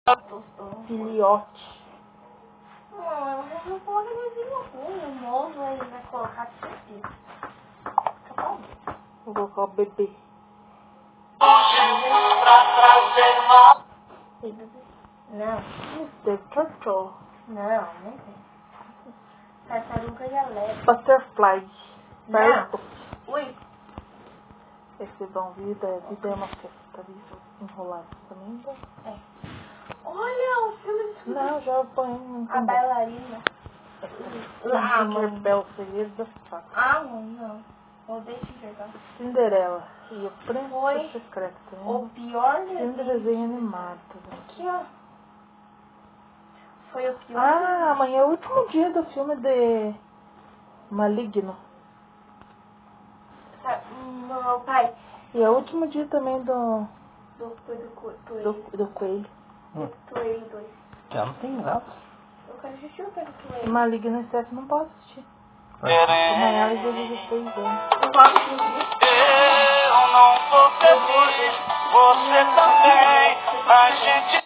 Filhote. Não, eu vou colocar nezinho ruim, novo, ele vai colocar de certeza. Tá bom? Vou colocar o bebê. Não. Mr. Turtle. Não, nem tem. Tartaruga e alegre. Butterfly. Não. Ui. Esse bom, vida é uma festa, viu? Enrolado também. É. Olha o filme de... Não, já põe A bailarina. Tinkerbell, o segredo da faca. Ah, não. Odeio Tinkerbell. Cinderela. E o Príncipe Foi Secreto. o pior Filme de desenho animado. Aqui, ó. Foi o pior. Ah, amanhã é o último dia do filme de Maligno. Meu pai. E é o último dia também do Coelho. Coelho 2. Já não tem graça. Eu quero assistir o Coelho. Maligno e Seth não pode assistir. Amanhã ela já 16 anos. Eu posso assistir? Eu não vou ser feliz, você também. A gente